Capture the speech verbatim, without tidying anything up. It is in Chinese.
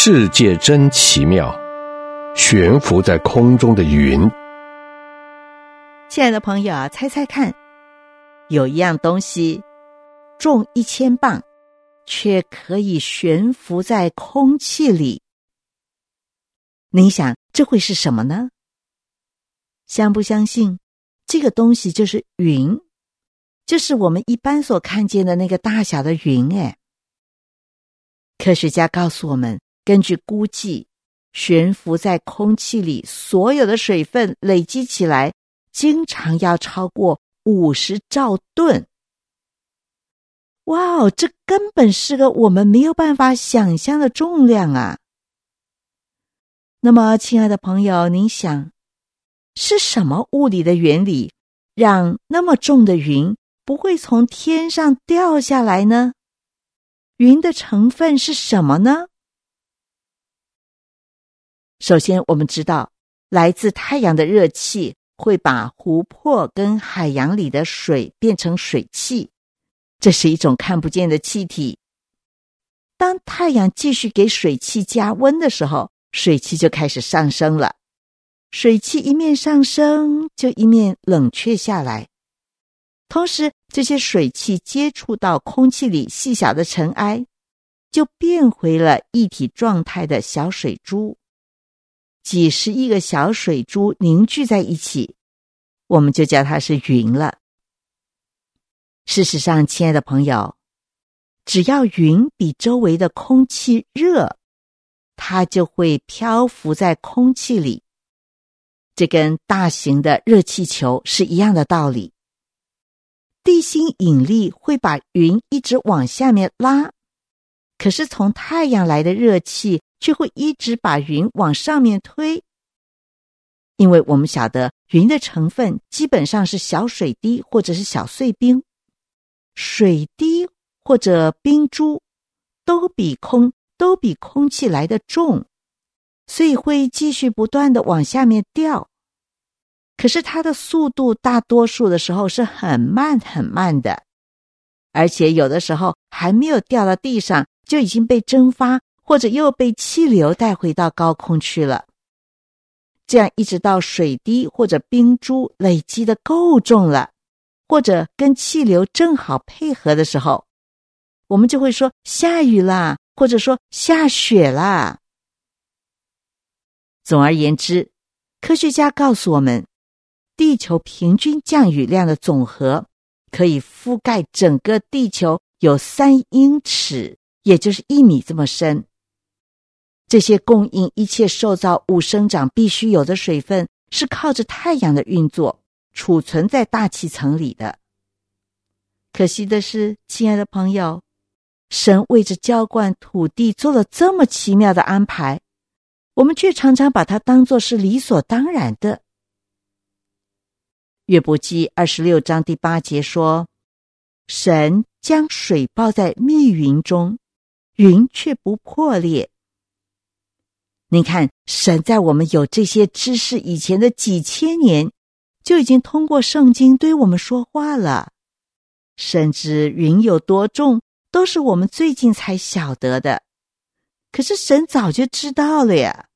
世界真奇妙，悬浮在空中的云。 亲爱的朋友啊，猜猜看，有一样东西重一千磅，却可以悬浮在空气里。您想这会是什么呢？相不相信，这个东西就是云，就是我们一般所看见的那个大小的云诶。科学家告诉我们，根据估计，悬浮在空气里所有的水分累积起来，经常要超过五十兆吨。哇哦，这根本是个我们没有办法想象的重量啊！那么，亲爱的朋友，您想，是什么物理的原理，让那么重的云不会从天上掉下来呢？云的成分是什么呢？首先，我们知道，来自太阳的热气会把湖泊跟海洋里的水变成水汽，这是一种看不见的气体。当太阳继续给水汽加温的时候，水汽就开始上升了。水汽一面上升，就一面冷却下来。同时，这些水汽接触到空气里细小的尘埃，就变回了液体状态的小水珠。几十亿个小水珠凝聚在一起，我们就叫它是云了。事实上，亲爱的朋友，只要云比周围的空气热，它就会漂浮在空气里。这跟大型的热气球是一样的道理。地心引力会把云一直往下面拉，可是从太阳来的热气却会一直把云往上面推。因为我们晓得云的成分基本上是小水滴或者是小碎冰，水滴或者冰珠都比空都比空气来得重，所以会继续不断的往下面掉。可是它的速度大多数的时候是很慢很慢的，而且有的时候还没有掉到地上，就已经被蒸发，或者又被气流带回到高空去了。这样一直到水滴或者冰珠累积的够重了，或者跟气流正好配合的时候，我们就会说下雨啦，或者说下雪啦。总而言之，科学家告诉我们，地球平均降雨量的总和可以覆盖整个地球有三英尺，也就是一米这么深。这些供应一切受造物生长必须有的水分，是靠着太阳的运作储存在大气层里的。可惜的是，亲爱的朋友，神为着浇灌土地做了这么奇妙的安排，我们却常常把它当作是理所当然的。约伯记二十六章第八节说，神将水包在密云中，云却不破裂。你看，神在我们有这些知识以前的几千年，就已经通过圣经对我们说话了。甚至云有多重，都是我们最近才晓得的。可是神早就知道了呀。